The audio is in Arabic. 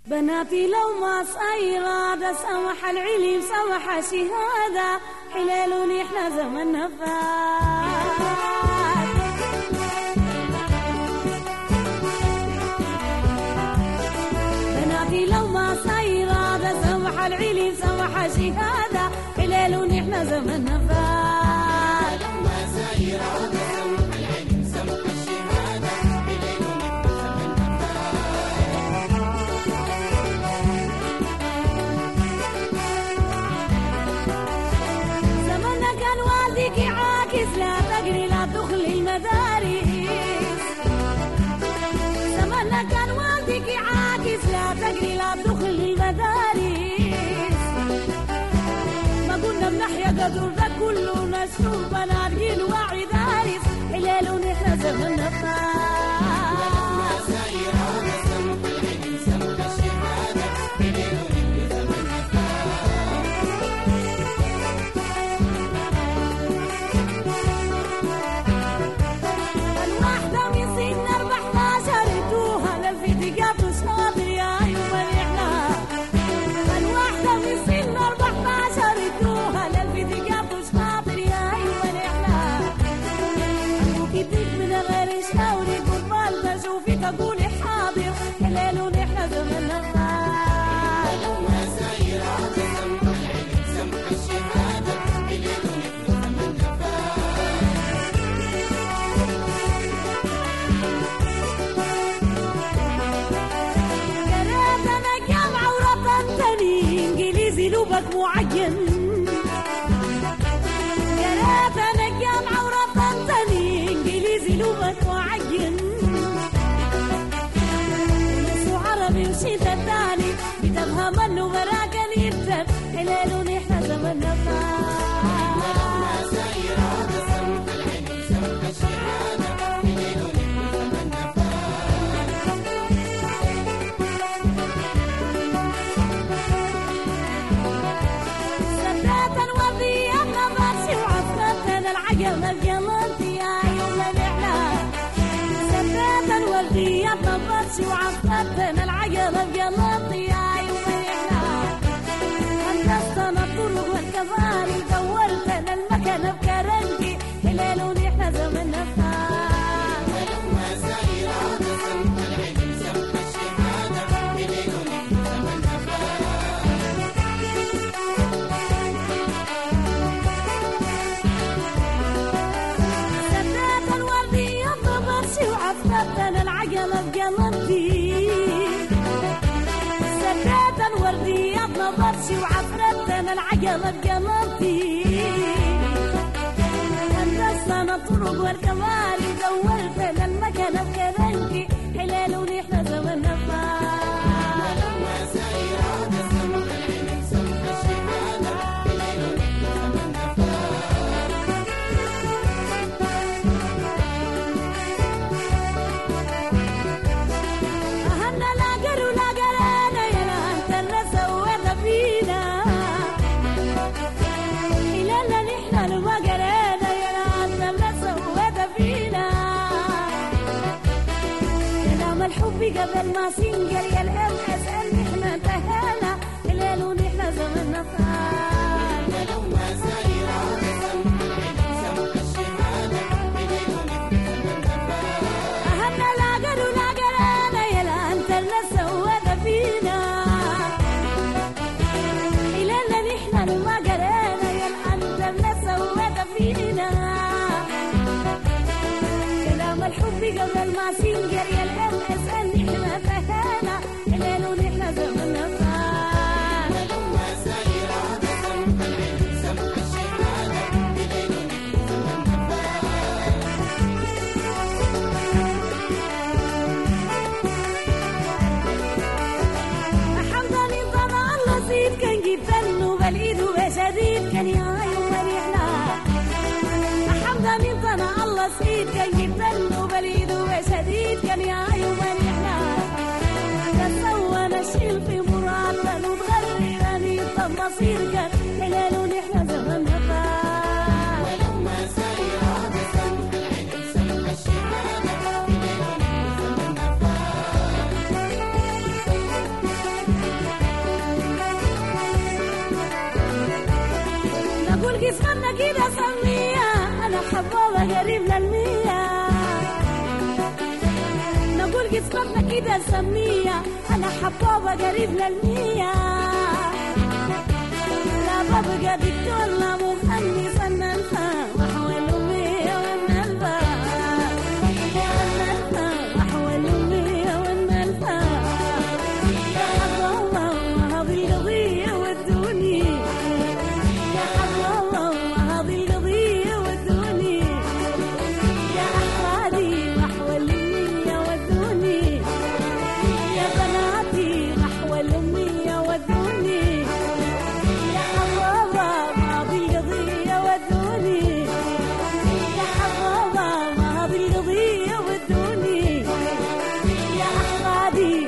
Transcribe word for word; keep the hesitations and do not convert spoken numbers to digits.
بناتي لو ما صايرة سمح العلم سمح شهادة حلال احنا زمن فات. بناتي لو ما صايرة سمح العلم سمح شهادة حلال احنا زمن فات. لو ما صايرة سمح العلم سمح الشهادة حلال لا تجري لا تدخل المدارس. زماننا كان والدك عاكس لا تجري لا تدخل المدارس. ما قلنا بنحيا قدر ده كله نشوف بنات جيل واعي دارس حلال ونحن زماننا تقولي حاضر حلال ونحن زمننا فات. لو ما سايرة سمح العلم سمح الشهادة حلال ونحن زمننا فات. قراتنا جامعة وطن تاني انجليزي لغك معين. قراتنا جامعة وطن تاني انجليزي لغك معين. وشيت الثاني بتفهم انه براك نيتك حلال ونحن زمننا فات. لما سايرة سمح العلم سمح الشهادة حلال ونحن زمننا فات. سداتا وضيعنا برشي وعفرتنا العجل الجمالتي يا يوم نحنا. سداتا وضيعنا برشي وعفرتنا العجلة بجلطي يا يومينا. هندسنا الطرق والكباري دورتنا المكنة بكرنجي حلال ونحن زمننا فات. ولما سايرة سمح العلم سمح الشهادة حلال ونحن زمننا فات. سدات الوردية برشي وعفرتنا العجلة بجلطي. وردياتنا برشي وعفرتنا العجلة بجمالتي. هندسنا الطرق والكباري دورتنا المكنة بكرنجي حلال ونحن زمننا فات. لما سايرة سمح العلم سمح الشهادة حلال ونحن زمننا فات. أهلنا لا قروا لا قرانا يلا أنت اللي سويت فينا. حلالنا نحن لما قرانا يلا أنت اللي سويت فينا. كلام الحب قبل ما سنقل يا الهم أسأل نحن انتهينا حلال ونحن زمننا فات. لما سايرة سمح العلم سمح الشهادة حلال ونحن زمننا فات. أهلنا لا قروا لا قرانا يلا أنت اللي سويت فينا. حلالنا نحن لما قرانا يلا أنت اللي سويت فينا. كلام الحب قبل ما سنقل يا الهم أسأل نحن انتهينا حلال ونحن زمننا فات. لما سايرة سمح العلم سمح الشهادة حلال ونحن زمننا فات. حمداني طبع الله زيد كان جبتنه بالإيد وبشديد كان يا يوم رحلة. حمداني طبع الله زيد كان جبتنه بالإيد وبشديد كان يا يوم رحلة. تسوى نشيل في مرادنا وتغررني طب مصير كان حلال ونحن زمننا فات. ولما سايرة سمح العلم سمح الشهادة حلال ونحن زمننا فات. جسمنا كده سمية أنا حبابة قريب للمية نقول جسمنا كده سمية أنا حبابة قريب للمية لا ببقى دكتور لا مغني فنان وحول أمية والنلبة وحول أمية والنلبة يا حب الله هذه القضية ودوني يا حب الله هذه القضية ودوني يا أحفادي وحول أمية ودوني يا بناتي وحول أمية ودوني يا حبابة هذه القضية ودوني يا حبابة هذه القضية ودوني يا أحفادي